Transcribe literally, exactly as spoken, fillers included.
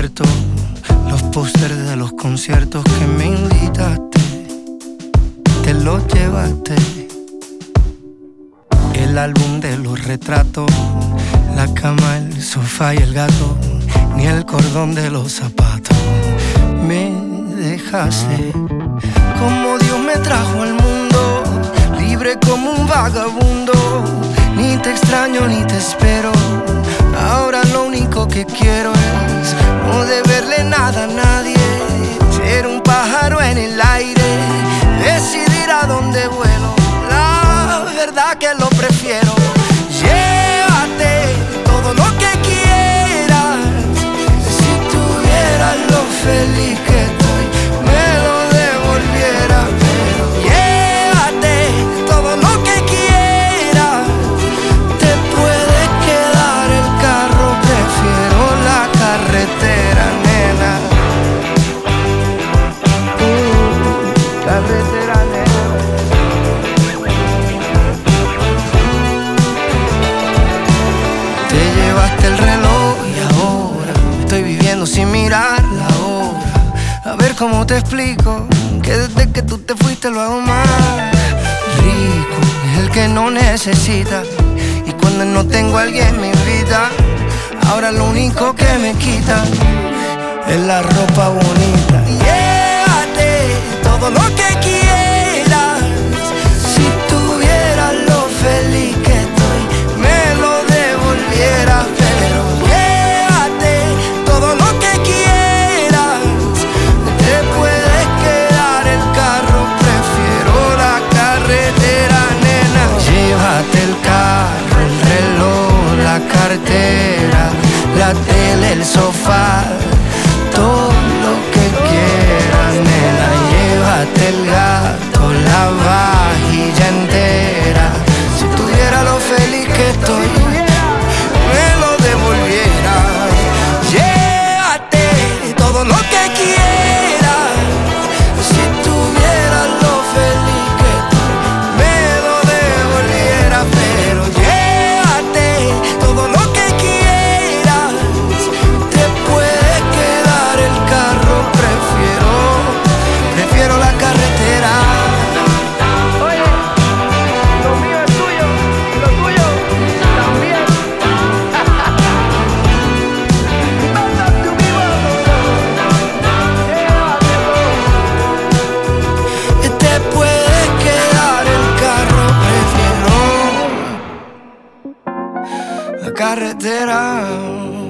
abierto los pósters de los conciertos que me invitaste, te los llevaste. El álbum de los retratos, la cama, el sofá y el gato, ni el cordón de los zapatos. Me dejaste como Dios me trajo al mundo, libre como un vagabundo. Ni te extraño ni te espero. Ahora lo único que quiero es no deberle nada a nadie, ser un pájaro en el aire, decidir a dónde vuelo. La verdad que lo prefiero. Llévate todo lo que quieras. Si tuvieras lo feliz que estoy, me lo devolviera. Pero llévate todo lo que quieras. Te puedes quedar el carro, prefiero la carretera, nena. Uh, carretera, nena. El reloj y ahora estoy viviendo sin mirar la hora. A ver cómo te explico que desde que tú te fuiste lo hago más rico. Es el que no necesita, y cuando no tengo a alguien me invita. Ahora lo único que me quita es la ropa bonita. Llévate todo lo que quieras. Si tuvieras lo feliz que estoy, me lo devolvieras. El carro, el reloj, la cartera, la tele, el sofá, todo lo que quieras, nena. Llévate el gato, la vajilla entera. Si tuviera lo feliz que estoy, me lo devolviera. Llévate todo lo que quieras. Si tuviera lo feliz que estoy, me lo devolviera. Pero llévate todo lo que quieras. Te puedes quedar el carro, prefiero, prefiero la carretera. Oye, lo mío es tuyo y lo tuyo también. Te puedes quedar el carro, prefiero la carretera.